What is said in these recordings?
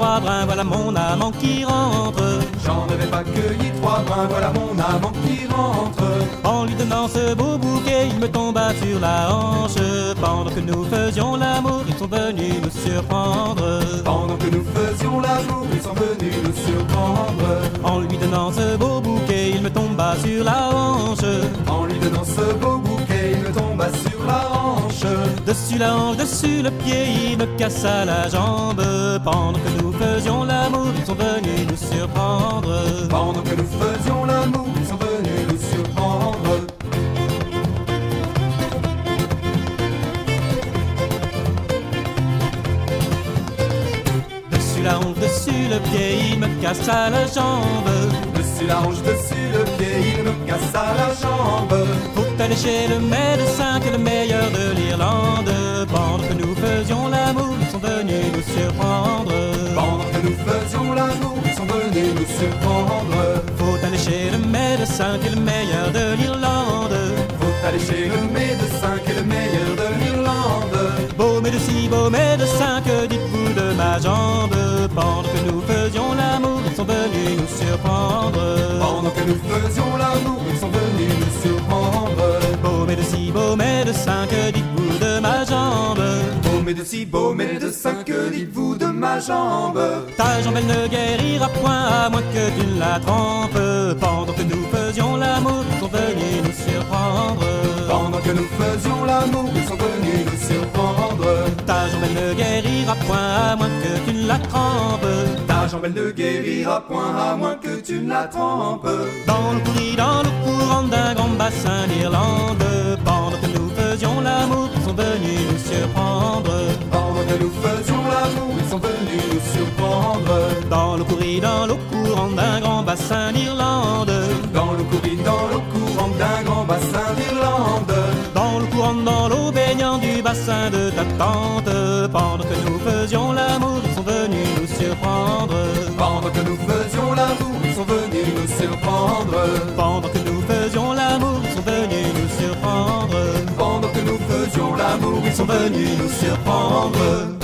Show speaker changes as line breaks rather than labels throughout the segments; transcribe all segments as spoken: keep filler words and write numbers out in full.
trois brins, voilà mon amant qui rentre.
J'en avais pas cueilli trois brins, voilà mon amant qui rentre.
En lui donnant ce beau bouquet, il me tomba sur la hanche. Pendant que nous faisions l'amour, ils sont venus nous surprendre.
Pendant que nous faisions l'amour, ils sont venus nous surprendre.
En lui donnant ce beau bouquet, il me tomba sur la hanche.
En lui donnant ce beau bouquet, il me tomba sur la hanche.
Dessus la hanche, dessus le pied, il me cassa la jambe. Pendant que nous faisions l'amour, ils sont venus nous surprendre.
Pendant que nous faisions l'amour, ils sont venus nous surprendre.
Dessus la hanche, dessus le pied, il me cassa la jambe.
Dessus la hanche, dessus le pied, il me cassa la jambe.
Faut aller chez le médecin, que le meilleur de l'Irlande. Pendant que nous faisions l'amour, ils sont venus nous surprendre.
Pendant que nous faisions l'amour, ils sont venus nous surprendre.
Faut aller chez le médecin, qui est le meilleur de l'Irlande.
Faut aller chez le médecin, qui est le meilleur de l'Irlande.
Beau médecin, beau médecin, que dites-vous de ma jambe? Pendant que nous faisions l'amour, ils sont venus nous surprendre.
Pendant que nous faisions l'amour, ils sont venus nous surprendre.
Beau médecin, beau médecin, que dites-vous de ma jambe?
Beau médecin, beau médecin, que dites-vous de ma jambe?
Ta jambe elle ne guérira point à moins que tu la trempes. Pendant que nous faisions l'amour, ils sont venus nous surprendre.
Pendant que nous faisions l'amour, ils sont venus nous surprendre.
Ta jambe elle ne guérira point à moins que tu la trempes.
Ta jambe elle ne guérira point à moins que tu ne la trempes.
Dans le courri, dans l'eau courante d'un grand bassin d'Irlande. Pendant que nous faisions l'amour, ils sont venus nous surprendre.
Pendant que nous faisions l'amour, ils sont venus nous surprendre.
Dans le courri, dans l'eau courante d'un grand bassin d'Irlande.
Dans le courri, dans l'eau courante d'un grand bassin d'Irlande.
Dans le courant, dans l'eau baignant du bassin de ta tante. Pendant que nous faisions l'amour, ils sont venus nous surprendre.
Pendant que nous faisions l'amour, ils sont venus nous surprendre.
Pendant que nous faisions l'amour, ils sont venus nous surprendre.
Pendant que nous faisions l'amour, ils sont venus nous surprendre.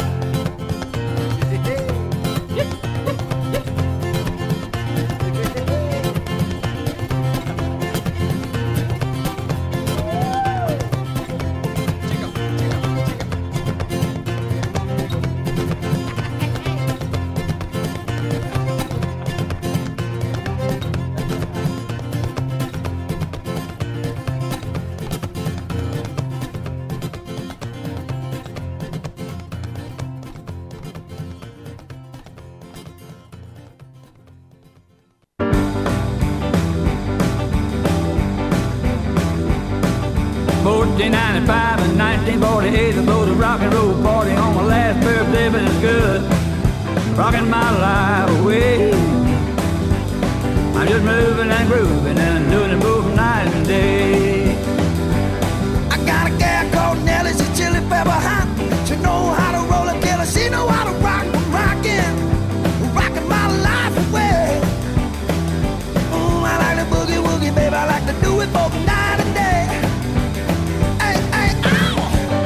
fourteen ninety-five and nineteen forty-eight, I blew the rock and roll party on my last birthday, but it's good, rocking my life away. I'm just moving and grooving and doing it both night and day.
I got a gal called Nellie, she's chili pepper hot. She know how to roll a killer, she know how to rock, rockin', rockin' my life away. Ooh, I like the boogie woogie, baby, I like to do it both night and day. Hey, hey, ow!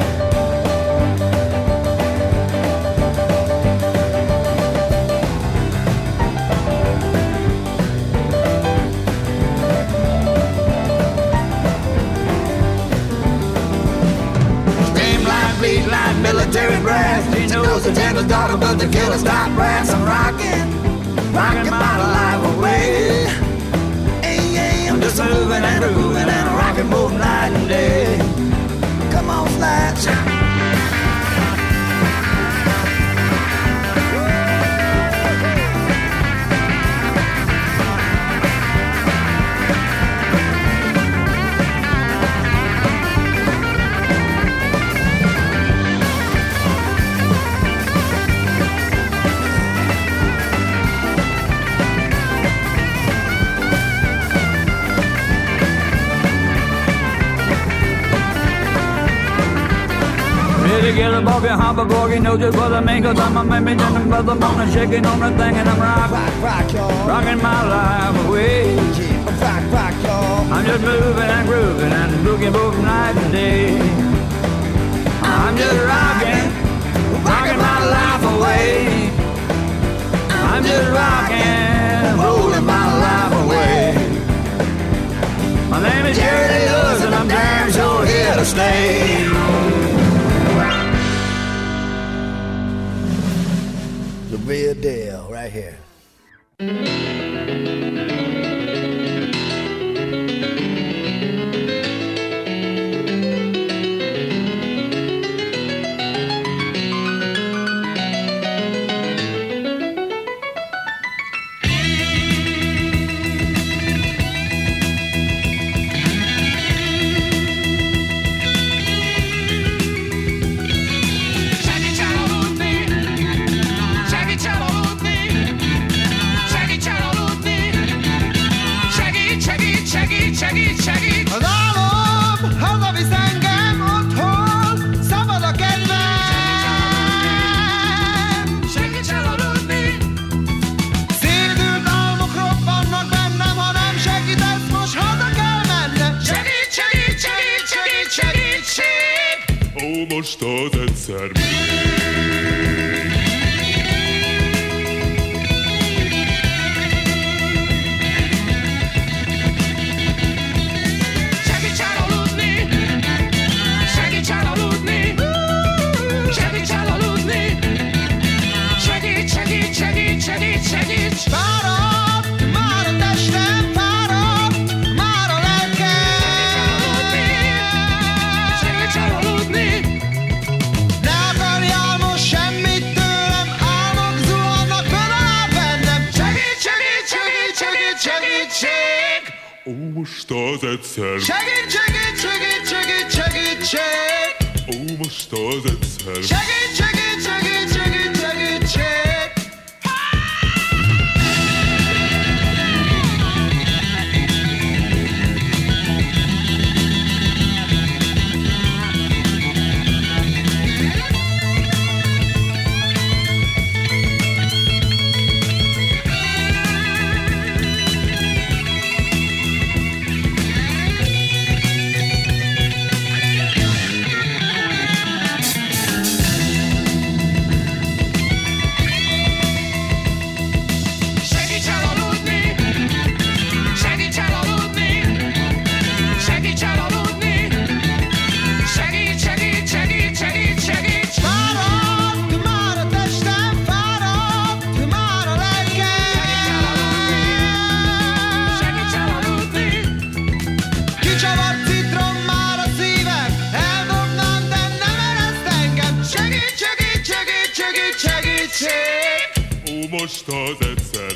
Streamline, beat line, military brass. She knows the gentle daughter, but the killer stop brass. I'm rockin', rockin' my life away. Hey, hey, I'm just moving and grooving and rockin' both night and day. Come on, slide.
Get a bogey, hop a bogey, know just what I mean, cause I'm a man, and I'm brother, I'm shaking on the thing, and I'm rock,
Rock, rock, y'all.
rocking my life away.
Yeah, rock, rock, y'all.
I'm just moving and grooving and boogie both night and day. I'm just rocking, rocking my life away. I'm just rocking, rolling my life away. My name is Jerry Lee Lewis and I'm damn sure here to stay.
The real deal right here.
Az álom hazavisz engem otthon, szabad a kedvem. Segíts elaludni. Szédült álmok robbannak bennem, ha nem segítesz, most haza kell mennem. Segít, segít, segít, segít, segítség.
Ó, most az egyszer még.
Segíts! Fáradt, már a testem, fáradt, már a lelkem. Segíts elaludni! Ne akarjál most semmit tőlem, álmok zuhannak föl bennem. Segít, segít, segít, segít, segítség!
Ó, most az egyszer.
Segít, segít, segít, segít, segítség!
Ó, most az egyszer.
Segít, segít, segít, segít, segítség!
Most az egyszer.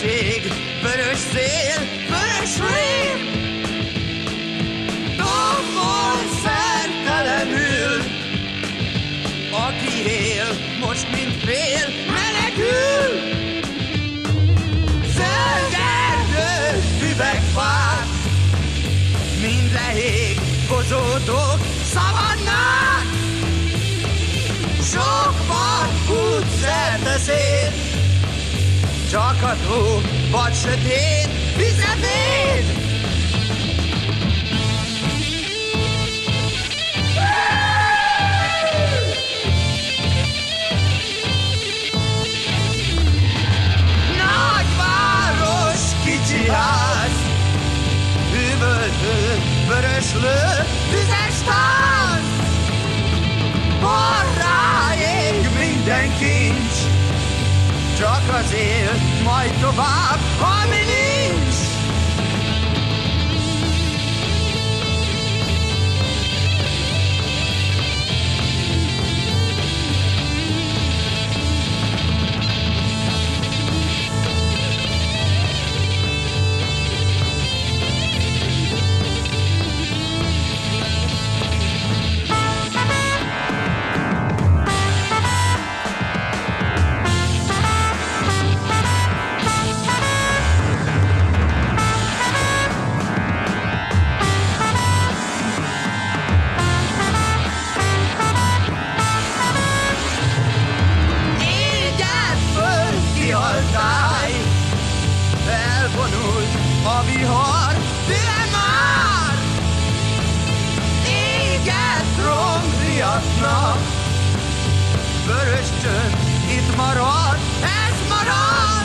vörösség, vörös szél, vörös rém. Tombol szertelenül, aki él, most mint fél, menekül. Zölderdő üvegfák, mind lehég, bozótok, szavannák. Sok van út szerte szét, csak a tó, vagy sötét, vizepét. Nagyváros, kicsi ház, üvöltő, vöröslő, vizes táz. Borrá ég minden kincs, csak az él, majd tovább, ami nincs. Elvonult a vihar, tüle már. Éget rombriatnak, vörös csönd itt marad, ez marad.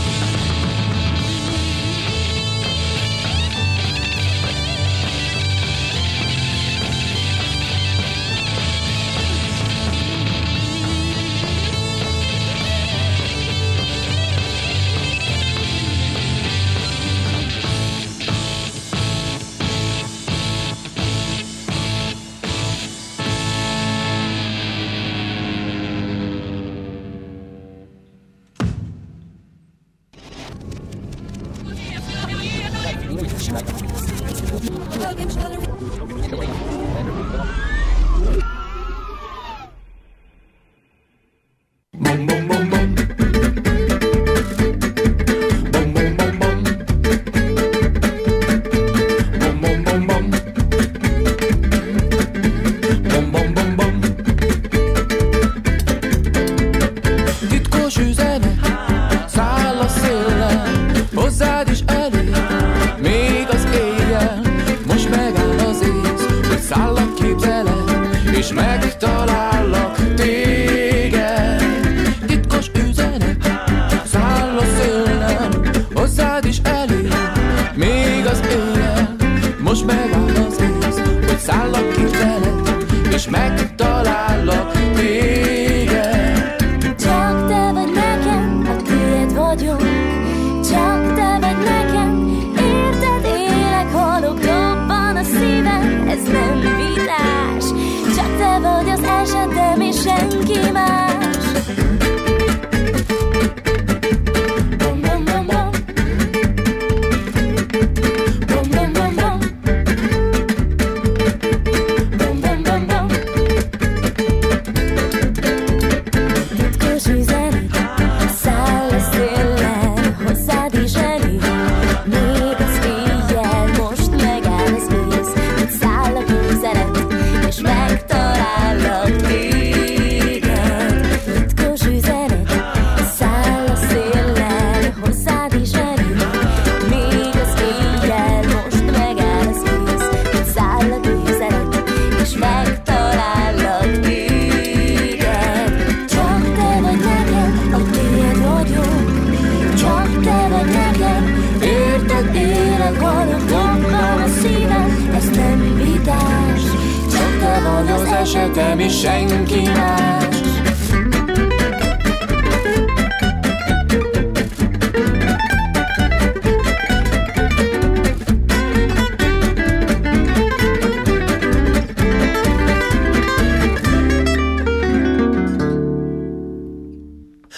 esetem is senki más.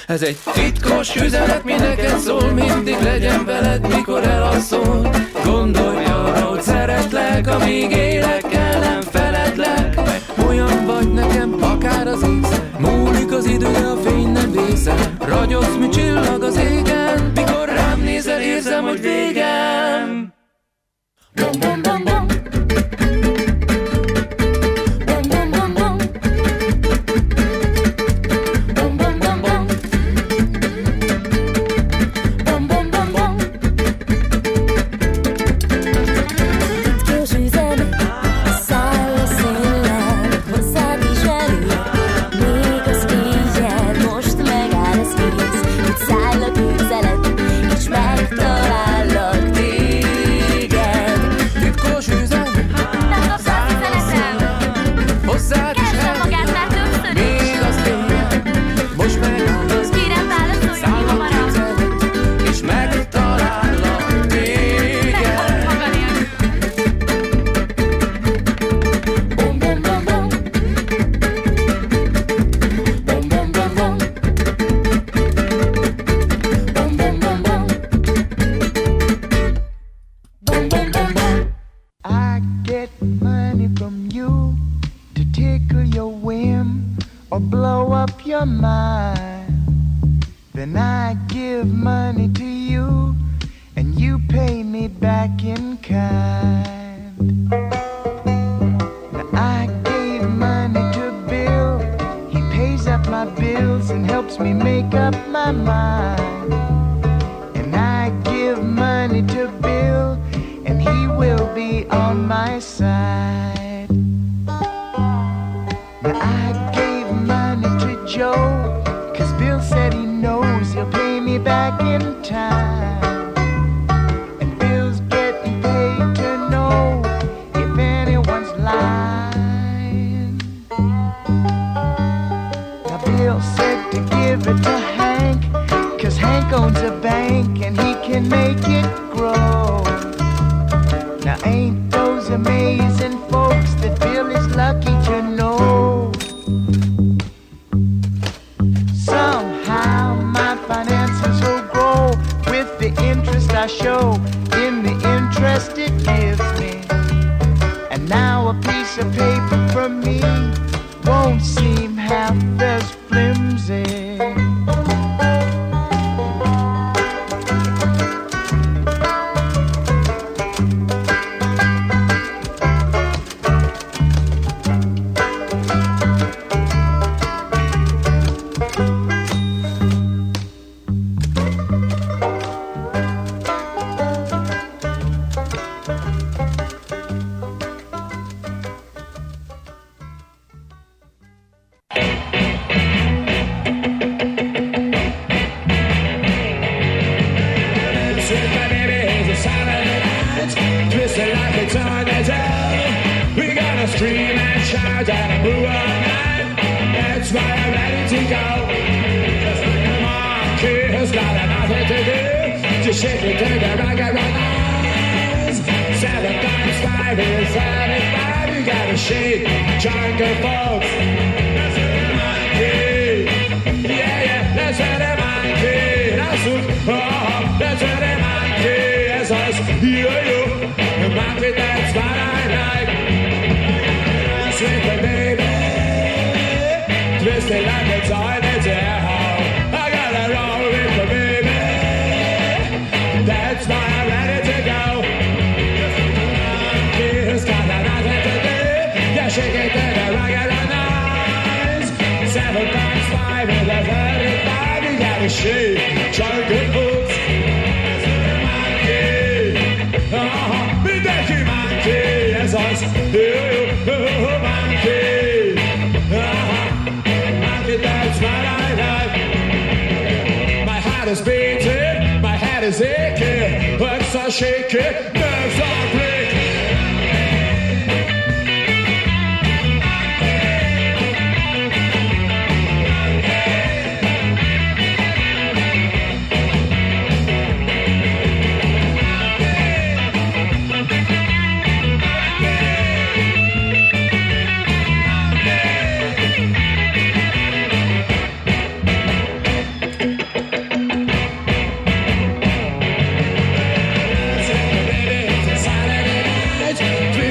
Ez egy titkos üzenet, mi neked szól, mindig legyen veled, mikor elalszol. Gondolj arra, hogy szeretlek, amíg élek, el nem feledlek. Olyan vagy nekem, akár az íze, múlik az idő, de a fény nem vészel. Ragyogsz, mint csillag az égen, mikor rám nézel, érzem, hogy végem. Bum, bum, bum, bum.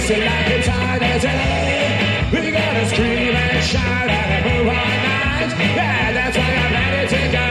listen like it's hard as hell. We gotta scream and shout and move all night. Yeah, that's why I'm ready to go.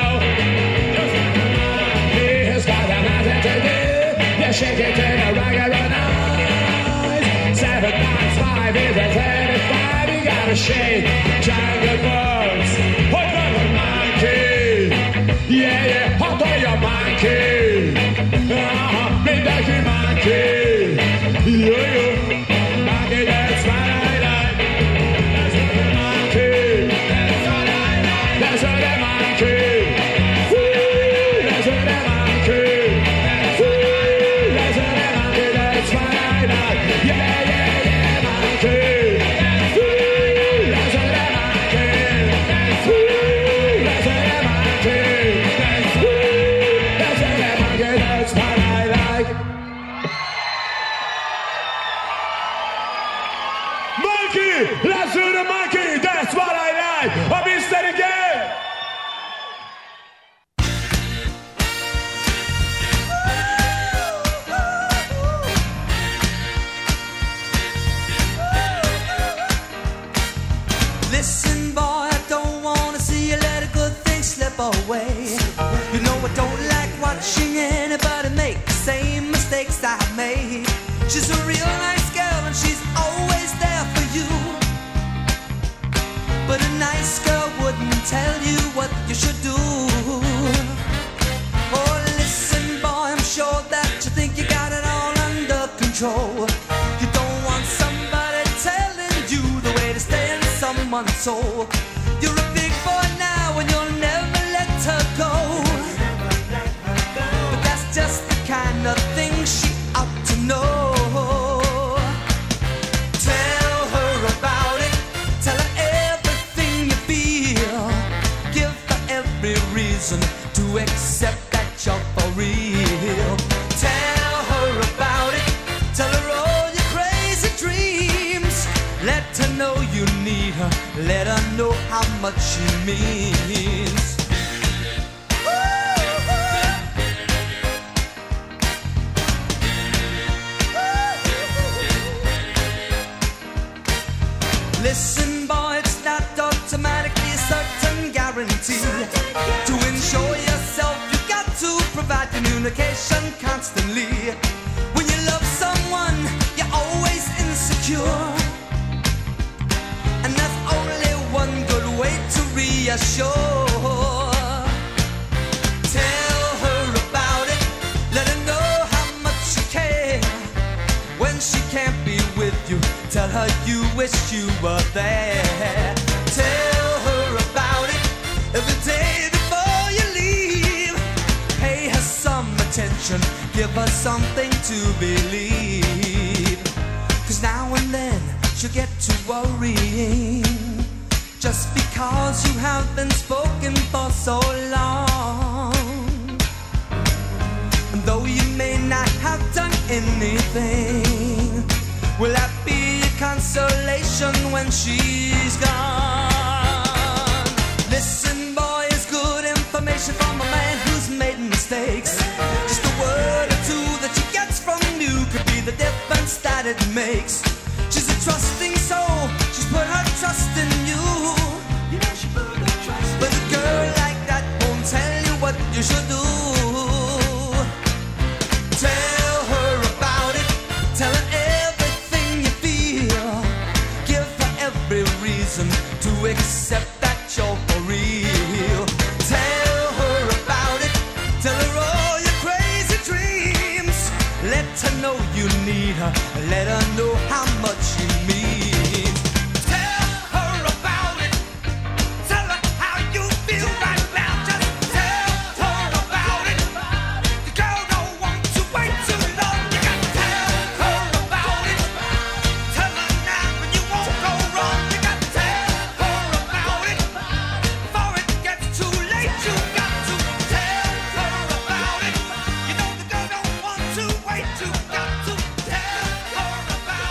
He's got nothing to do. You shake it to the regular night. Seven times five is a thirty-five. You gotta shake jungle birds. Hold on the monkey. Yeah, yeah, hold on your monkey. Uh-huh, me like monkey. Yo, yo. Monkey, that's what I like. That's what I monkey. That's what I like. That's what I monkey. Woo, that's what I monkey. Woo, that's what I monkey. That's what I like. Yeah, yeah, yeah, monkey. Woo, that's what I monkey. Woo, that's what I monkey. Woo, that's what I monkey. That's what I like. Monkey, let's do the monkey. That's what I like. I'll be steady again.
Listen, boy, I don't wanna see you let a good thing slip away. You know I don't like watching anybody make the same mistakes I made. She's a real nice girl and she's always there for you. But a nice girl wouldn't tell you what you should do. Oh, listen, boy, I'm sure that you think you got it all under control. You don't want somebody telling you the way to stay in someone's soul. You're a big boy now and you'll never let her go. But that's just the kind of thing she ought to know. Tell her about it. Tell her everything you feel. Give her every reason to accept that you're for real. Tell her about it. Tell her all your crazy dreams. Let her know you need her. Let her know how much she means. Listen, boy, it's not automatically a certain guarantee. To ensure yourself, you got to provide communication constantly. When you love someone, you're always insecure. And that's only one good way to reassure. Tell her about it. Let her know how much you care. When she can't be with you, tell her you wish you were there. Tell her about it every day before you leave. Pay her some attention, give her something to believe. Cause now and then she'll get to worrying, just because you have been spoken for so long. And though you may not have done anything, will that be a consolation when she's gone? Listen, boy, it's good information from a man who's made mistakes. Just a word or two that she gets from you could be the difference that it makes. She's a trusting soul, she's put her trust in you. You know she put her trust in you. But a girl like that won't tell you what you should do. Tell her about it, tell her everything you feel. Give her every reason to accept that you're for real. Tell her about it, tell her all your crazy dreams. Let her know you need her, let her know how much you mean.